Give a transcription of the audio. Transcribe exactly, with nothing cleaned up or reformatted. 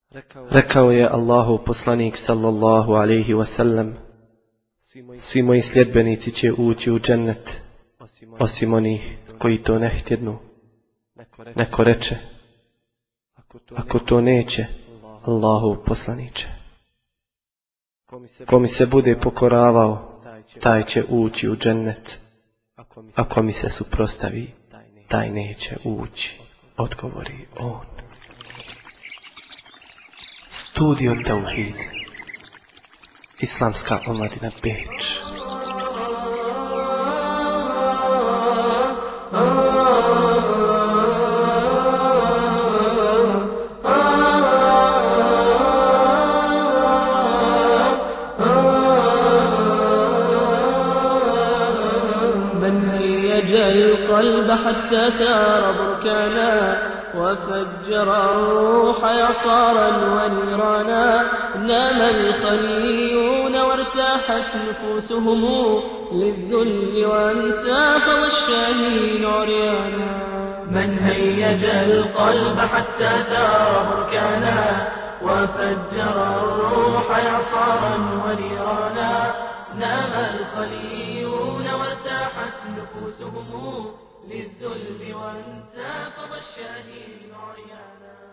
Rekao je Allahov poslanik sallallahu alejhi ve sellem: svi moji sljedbenici će ući u džennet, osim onih koji to ne htjednu. Neko reče: ako to neće, Allahov poslaniče, ko mi se bude pokoravao, taj će ući u džennet, ako mi se suprotstavi, taj neće ući, odgovori on. Studio Tauhid, Islamska omladina Beč. القلب حتى ثار بركانا وفجر الروح إعصارا ونيرانا نام الخليون وارتاحت نفوسهم للذل وانتفض الشاهين عريانا من هيج القلب حتى ثار بركانا وفجر الروح إعصارا ونيرانا نام الخليون وارتاحت نفوسهم للذل وانتفض الشاهين عريانا